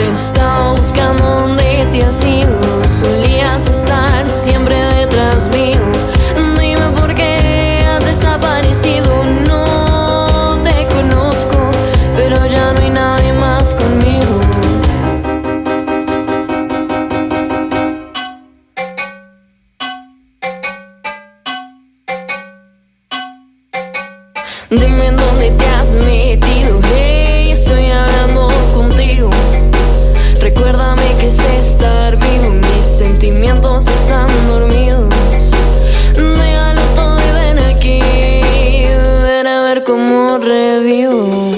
Estaba buscando dónde te has ido. Solías estar siempre detrás mío. Dime por qué has desaparecido. No te conozco, pero ya no hay nadie más conmigo. Dime dónde te has metido. Hey, estoy hablando contigo. Recuérdame que sé estar vivo. Mis sentimientos están dormidos. Déjalo todo y ven aquí. Ven a ver cómo revivo.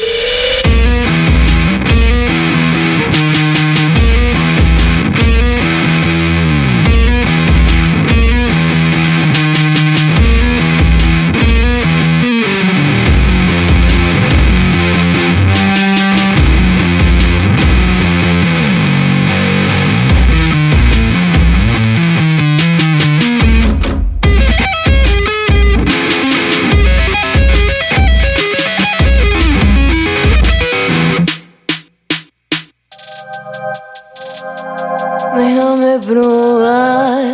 Déjame probar.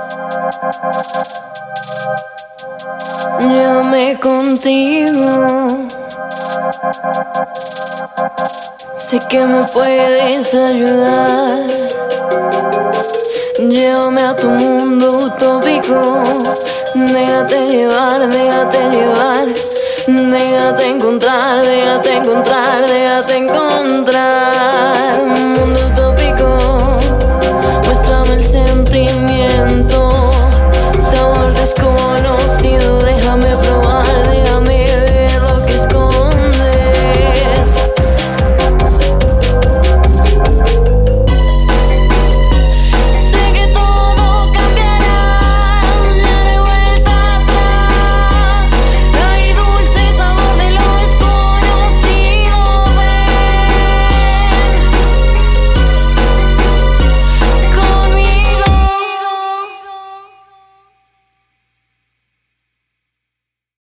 Llévame contigo. Sé que me puedes ayudar. Llévame a tu mundo utópico. Déjate llevar, déjate llevar. Déjate encontrar, déjate encontrar, déjate encontrar.